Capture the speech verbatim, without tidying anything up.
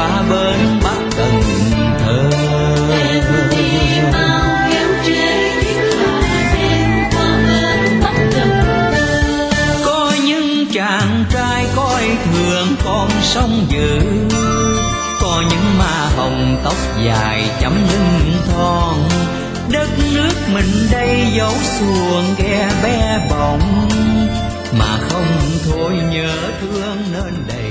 qua bên Bắc Cần Thơ. Em đi bao kéo trên chiếc phà đêm qua bên Bắc Cần Thơ. Có những chàng trai coi thường con sông dữ, có những ma hồng tóc dài chấm lưng thon. Đất nước mình đây dấu xuồng ghe bé bỏng, mà không thôi nhớ thương nên đầy